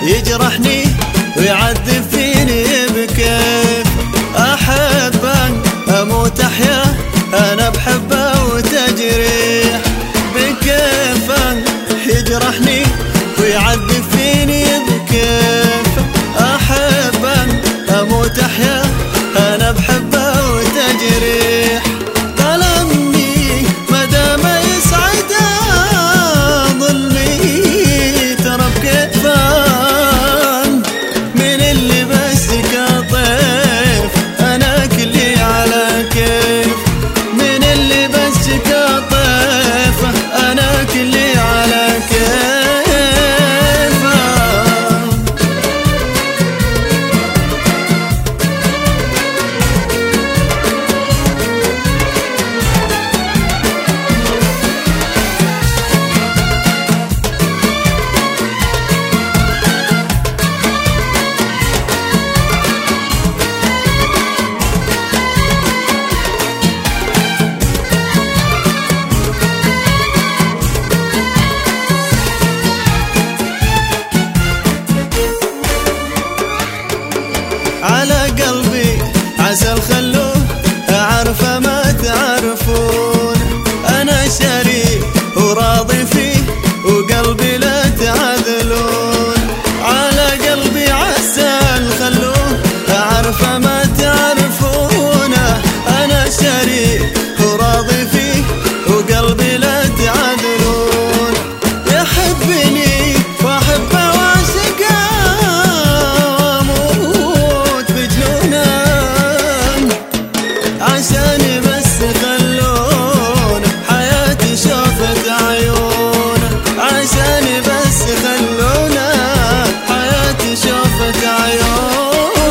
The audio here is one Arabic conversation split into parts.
يجرحني ويعذب فيني بكيف. أحبه أموت أحيا أنا بحبه وتجريح بكيفه. يجرحني ويعذب فيني بكيف. أحبه أموت أحيا أنا بحبه وتجريح. ظلمني مدام يسعده ظلمي ترى بكيفه. من اللي مسك طيف أنا كلي على كيف. من اللي مسك طيف أنا كلي على كيف. على قلبي عسل خلوه أعرفه ما تعرفون. أنا شريك وراضي فيه وقلبي لا تعذلون. على قلبي عسل خلوه أعرفه ما تعرفون. أنا شريك وراضي فيه وقلبي لا تعذلون. يحبني وأحبه وأعشقه عشاني بس خلون حياتي شوفت عيون. عشاني بس خلون حياتي شوفت عيون.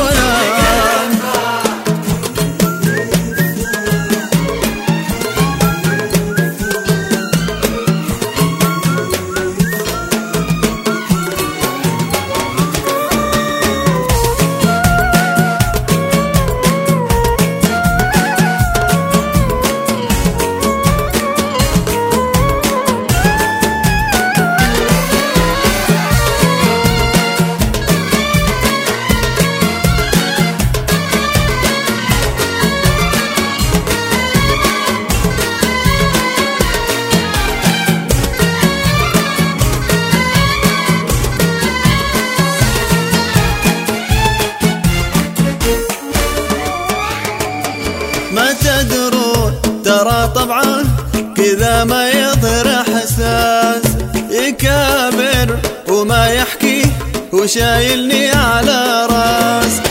ما تدرون ترى طبعا كذا ما يظهر احساس. يكابر وما يحكي وشايلني على راس.